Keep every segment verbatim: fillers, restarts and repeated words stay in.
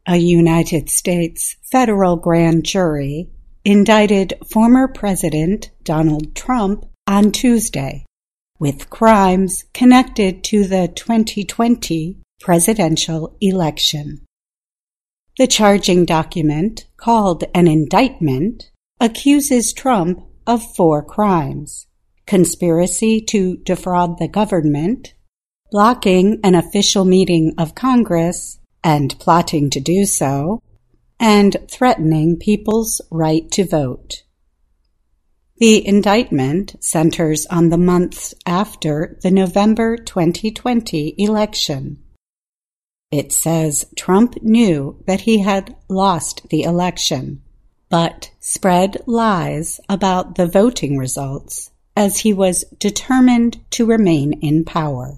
A United States federal grand jury indicted former President Donald Trump on Tuesday with crimes connected to the twenty twenty presidential election. The charging document, called an indictment, accuses Trump of four crimes: conspiracy to defraud the government, blocking an official meeting of Congress and plotting to do so, and threatening people's right to vote. The indictment centers on the months after the November twenty twenty election. It says Trump knew that he had lost the election, but spread lies about the voting results as he was determined to remain in power.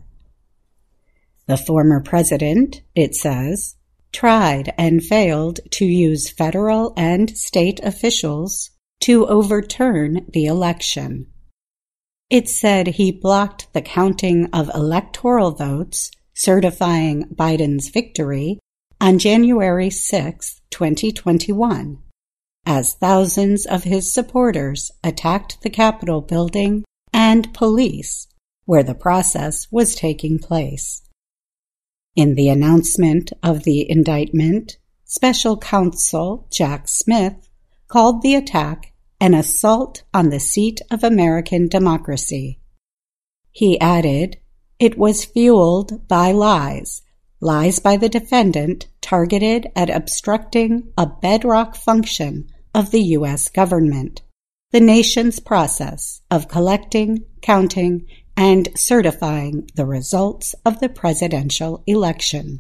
The former president, it says, tried and failed to use federal and state officials to overturn the election. It said he blocked the counting of electoral votes certifying Biden's victory on January sixth, twenty twenty-one, as thousands of his supporters attacked the Capitol building and police where the process was taking place. In the announcement of the indictment, Special Counsel Jack Smith called the attack an assault on the seat of American democracy. He added, "It was fueled by lies, lies by the defendant targeted at obstructing a bedrock function of the U S government, the nation's process of collecting, counting, and certifying the results of the presidential election."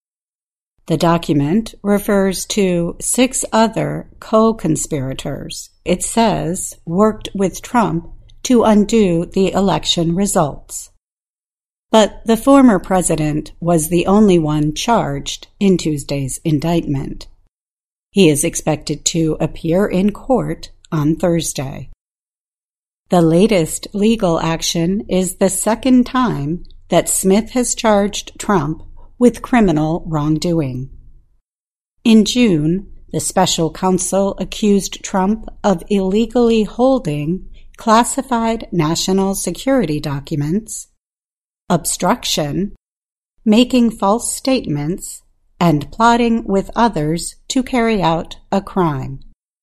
The document refers to six other co-conspirators. It says worked with Trump to undo the election results. But the former president was the only one charged in Tuesday's indictment. He is expected to appear in court on Thursday. The latest legal action is the second time that Smith has charged Trump with criminal wrongdoing. In June, the special counsel accused Trump of illegally holding classified national security documents, obstruction, making false statements, and plotting with others to carry out a crime.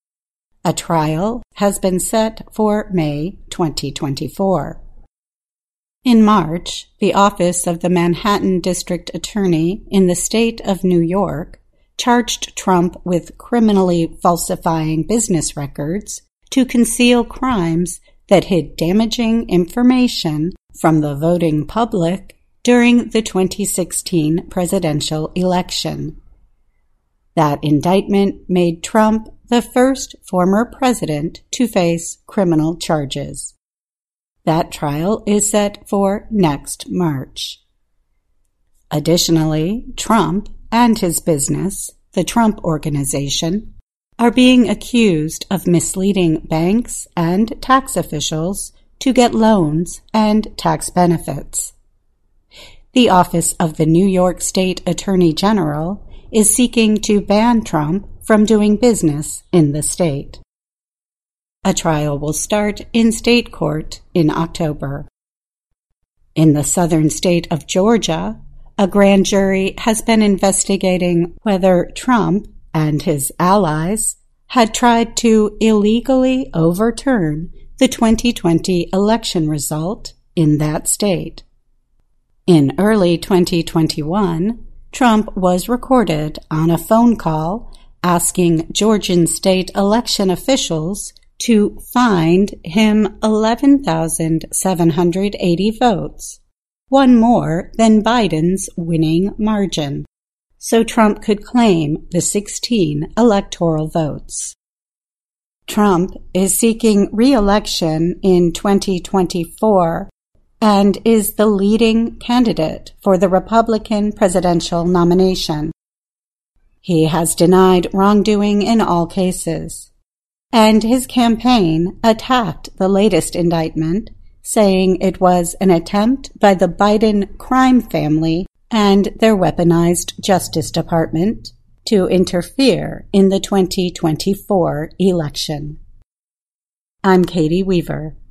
A trial has been set for May twenty twenty-four. In March, the Office of the Manhattan District Attorney in the state of New York charged Trump with criminally falsifying business records to conceal crimes that hid damaging information from the voting public during the twenty sixteen presidential election. That indictment made Trump the first former president to face criminal charges. That trial is set for next March. Additionally, Trump and his business, the Trump Organization, are being accused of misleading banks and tax officials to get loans and tax benefits. The Office of the New York State Attorney General is seeking to ban Trump from doing business in the state. A trial will start in state court in October. In the southern state of Georgia, a grand jury has been investigating whether Trump and his allies had tried to illegally overturn the twenty twenty election result in that state. In early twenty twenty-one, Trump was recorded on a phone call asking Georgian state election officials to find him eleven thousand seven hundred eighty votes, one more than Biden's winning margin, so Trump could claim the sixteen electoral votes. Trump is seeking re-election in twenty twenty-four and is the leading candidate for the Republican presidential nomination. He has denied wrongdoing in all cases, and his campaign attacked the latest indictment, saying it was an attempt by the Biden crime family and their weaponized Justice Department to interfere in the twenty twenty-four election. I'm Katie Weaver.